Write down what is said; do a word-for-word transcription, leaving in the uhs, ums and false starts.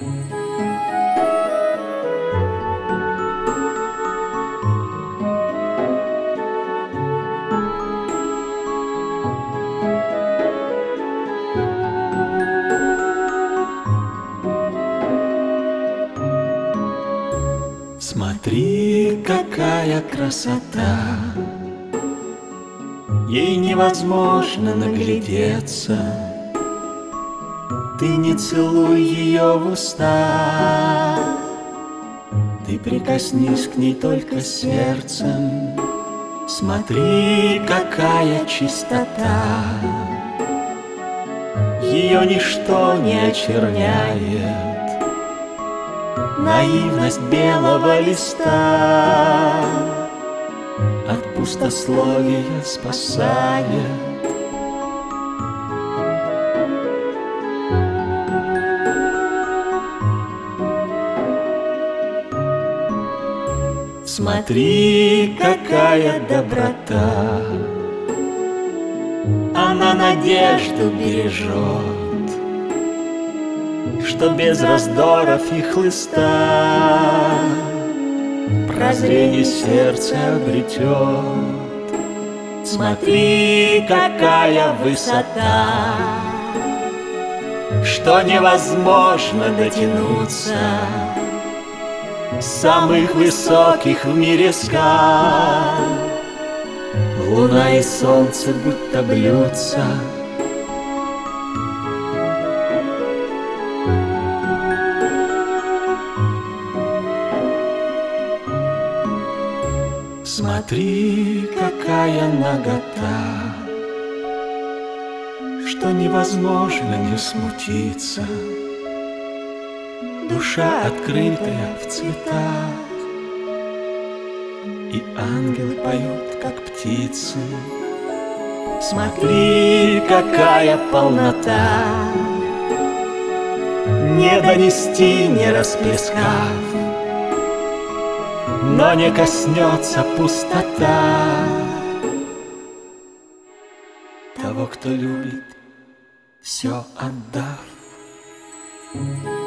Смотри, какая красота, ей невозможно наглядеться. Ты не целуй ее в уста, ты прикоснись к ней только сердцем. Смотри, какая чистота, ее ничто не очерняет. Наивность белого листа от пустословия спасает. Смотри, какая доброта, она надежду бережет, что без раздоров и хлыста прозрение сердце обретет. Смотри, какая высота, что невозможно дотянуться самых высоких в мире скал. Луна и солнце будто блюдца, смотри, какая нагота, что невозможно не смутиться. Душа открытая в цветах, и ангелы поют, как птицы. Смотри, какая полнота, не донести, не расплескав, но не коснется пустота того, кто любит, все отдав.